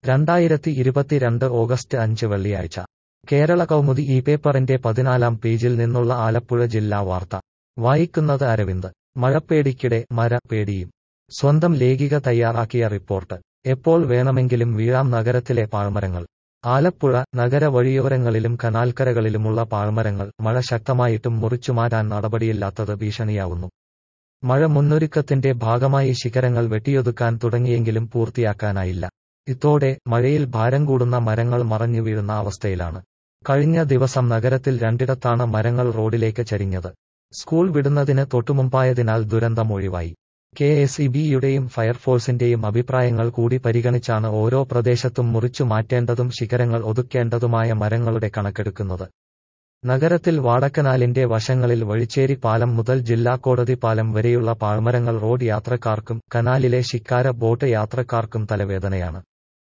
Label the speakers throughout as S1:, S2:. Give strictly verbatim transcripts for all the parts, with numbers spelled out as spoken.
S1: രണ്ടായിരത്തി ഇരുപത്തിരണ്ട് ഓഗസ്റ്റ് അഞ്ച് വെള്ളിയാഴ്ച കേരള കൗമുദി ഈ പേപ്പറിന്റെ പതിനാലാം പേജിൽ നിന്നുള്ള ആലപ്പുഴ ജില്ലാ വാർത്ത വായിക്കുന്നത് അരവിന്ദ്. മഴപ്പേടിക്കിടെ മര പേടിയും. സ്വന്തം ലേഖിക തയ്യാറാക്കിയ റിപ്പോർട്ട്. എപ്പോൾ വേണമെങ്കിലും വീഴാം നഗരത്തിലെ പാഴ്മരങ്ങൾ. ആലപ്പുഴ നഗര വഴിയോരങ്ങളിലും കനാൽക്കരകളിലുമുള്ള പാഴ്മരങ്ങൾ മഴ ശക്തമായിട്ടും മുറിച്ചുമാറ്റാൻ നടപടിയില്ലാത്തത് ഭീഷണിയാവുന്നു. മഴ മുന്നൊരുക്കത്തിന്റെ ഭാഗമായി ശിഖരങ്ങൾ വെട്ടിയൊതുക്കാൻ തുടങ്ങിയെങ്കിലും പൂർത്തിയാക്കാനായില്ല. ഇതോടെ മഴയിൽ ഭാരം കൂടുന്ന മരങ്ങൾ മറഞ്ഞു വീഴുന്ന അവസ്ഥയിലാണ്. കഴിഞ്ഞ ദിവസം നഗരത്തിൽ രണ്ടിടത്താണ് മരങ്ങൾ റോഡിലേക്ക് ചരിഞ്ഞത്. സ്കൂൾ വിടുന്നതിന് തൊട്ടുമുമ്പായതിനാൽ ദുരന്തം ഒഴിവായി. കെ എസ് ഇ ബിയുടെയും ഫയർഫോഴ്സിന്റെയും അഭിപ്രായങ്ങൾ കൂടി പരിഗണിച്ചാണ് ഓരോ പ്രദേശത്തും മുറിച്ചു മാറ്റേണ്ടതും ശിഖരങ്ങൾ ഒതുക്കേണ്ടതുമായ മരങ്ങളുടെ കണക്കെടുക്കുന്നത്. നഗരത്തിൽ വാടക്കനാലിന്റെ വശങ്ങളിൽ വഴിച്ചേരി പാലം മുതൽ ജില്ലാ കോടതി പാലം വരെയുള്ള പാഴ്മരങ്ങൾ റോഡ് യാത്രക്കാർക്കും കനാലിലെ ശിക്കാര ബോട്ട് യാത്രക്കാർക്കും തലവേദനയാണ്.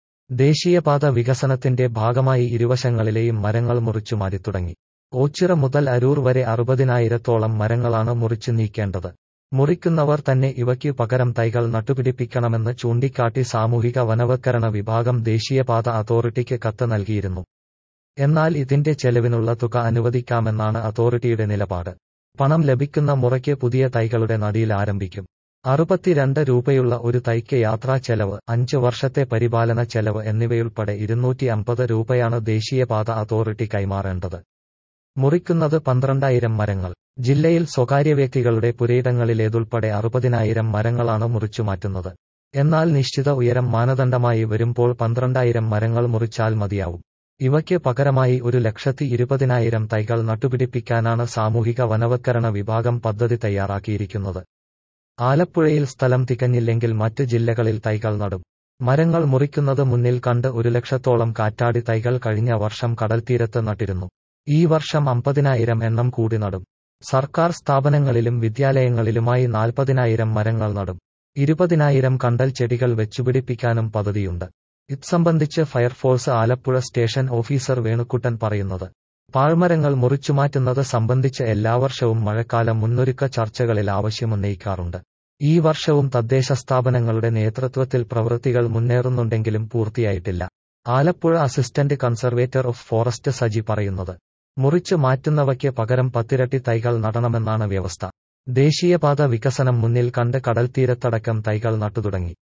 S1: ദേശീയപാത വികസനത്തിന്റെ ഭാഗമായി ഇരുവശങ്ങളിലെയും മരങ്ങൾ മുറിച്ചു മാറ്റിത്തുടങ്ങി. ഓച്ചിറ മുതൽ അരൂർ വരെ അറുപതിനായിരത്തോളം മരങ്ങളാണ് മുറിച്ചു നീക്കേണ്ടത്. മുറിക്കുന്നവർ തന്നെ ഇവയ്ക്കു പകരം തൈകൾ നട്ടുപിടിപ്പിക്കണമെന്ന് ചൂണ്ടിക്കാട്ടി സാമൂഹിക വനവൽക്കരണ വിഭാഗം ദേശീയപാത അതോറിറ്റിക്ക് കത്ത് നൽകിയിരുന്നു. എന്നാൽ ഇതിന്റെ ചെലവിനുള്ള തുക അനുവദിക്കാമെന്നാണ് അതോറിറ്റിയുടെ നിലപാട്. പണം ലഭിക്കുന്ന മുറയ്ക്ക് പുതിയ തൈകളുടെ നടീൽ ആരംഭിക്കും. അറുപത്തിരണ്ട് രൂപയുള്ള ഒരു തൈക്ക് യാത്രാ ചെലവ്, അഞ്ച് വർഷത്തെ പരിപാലന ചെലവ് എന്നിവയുൾപ്പെടെ ഇരുന്നൂറ്റി അമ്പത് രൂപയാണ് ദേശീയപാത അതോറിറ്റി കൈമാറേണ്ടത്. മുറിക്കുന്നത് പന്ത്രണ്ടായിരം മരങ്ങൾ. ജില്ലയിൽ സ്വകാര്യ വ്യക്തികളുടെ പുരയിടങ്ങളിലേതുൾപ്പെടെ അറുപതിനായിരം മരങ്ങളാണ് മുറിച്ചുമാറ്റുന്നത്. എന്നാൽ നിശ്ചിത ഉയരം മാനദണ്ഡമായി വരുമ്പോൾ പന്ത്രണ്ടായിരം മരങ്ങൾ മുറിച്ചാൽ മതിയാവും. ഇവയ്ക്ക് പകരമായി ഒരു ലക്ഷത്തി ഇരുപതിനായിരം തൈകൾ നട്ടുപിടിപ്പിക്കാനാണ് സാമൂഹിക വനവൽക്കരണ വിഭാഗം പദ്ധതി തയ്യാറാക്കിയിരിക്കുന്നത്. ആലപ്പുഴയിൽ സ്ഥലം തികഞ്ഞില്ലെങ്കിൽ മറ്റ് ജില്ലകളിൽ തൈകൾ നടും. മരങ്ങൾ മുറിക്കുന്നത് മുന്നിൽ കണ്ട് ഒരു ലക്ഷത്തോളം കാറ്റാടി തൈകൾ കഴിഞ്ഞ വർഷം കടൽത്തീരത്ത് നട്ടിരുന്നു. ഈ വർഷം അമ്പതിനായിരം എണ്ണം കൂടി നടും. സർക്കാർ സ്ഥാപനങ്ങളിലും വിദ്യാലയങ്ങളിലുമായി നാൽപ്പതിനായിരം മരങ്ങൾ നടും. ഇരുപതിനായിരം കണ്ടൽ ചെടികൾ വെച്ചുപിടിപ്പിക്കാനും പദ്ധതിയുണ്ട്. ഇത് സംബന്ധിച്ച് fire force Alappuzha station officer Venukuttan പറയുന്നത്, പാഴ്മരങ്ങൾ മുറിച്ചുമാറ്റുന്നത് സംബന്ധിച്ച് എല്ലാ വർഷവും മഴക്കാല മുന്നൊരുക്ക ചർച്ചകളിൽ ആവശ്യമുന്നയിക്കാറുണ്ട്. ഈ വർഷവും തദ്ദേശ സ്ഥാപനങ്ങളുടെ നേതൃത്വത്തിൽ പ്രവൃത്തികൾ മുന്നേറുന്നുണ്ടെങ്കിലും പൂർത്തിയായിട്ടില്ല. Alappuzha assistant conservator of forest Saji പറയുന്നത്, മുറിച്ചു മാറ്റുന്നവയ്ക്ക് പകരം പത്തിരട്ടി തൈകൾ നടണമെന്നാണ് വ്യവസ്ഥ. ദേശീയപാത വികസനം മുന്നിൽ കണ്ട് കടൽത്തീരത്തടക്കം തൈകൾ നട്ടുതുടങ്ങി.